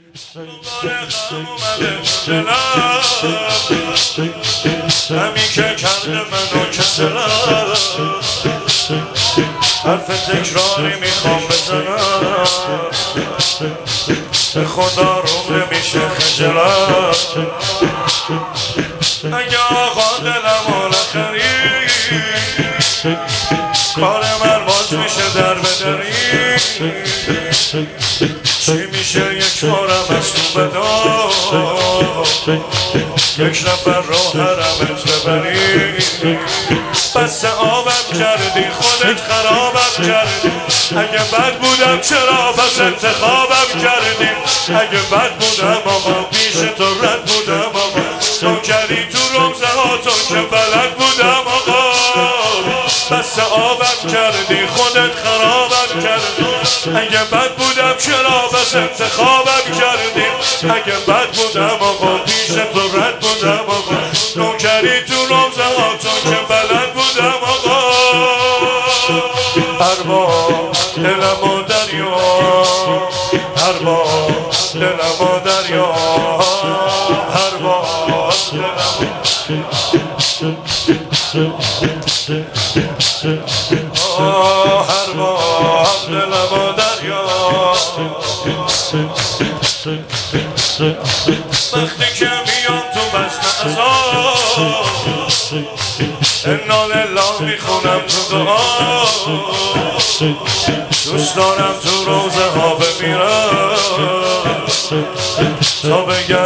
همین که کرده منو کسلم حرف تکراری میخوام بزنم به خدا روم نمیشه خجلم اگه آقا دلم حال خرید کار من باز میشه در بدری چی میشه یک بارم از تو بدار یک نفر رو حرمت ببری بس آبم کردی خودت خرابم کردی اگه بد بودم چرا بس انتخابم کردی اگه بد بودم آقا پیش تو رد بودم آقا نوکری تو روزه ها تو که بلد بودم آقا بس آبم کردی خودت خرابم کردی اگه بد بودم چرا بس انتخابم کردی اگه بد بودم آقا پیش تو رد بودم آقا نوکری تو روزه ها تو که بلد بودم آقا ارباب دلم و دریا ارباب دلم و دریا ارباب ارباب دلم و دریا وقتی که میام تو بزم عذاب انا لله میخونم تو دعا دوست دارم تو روزه ها بمیرم تا بگم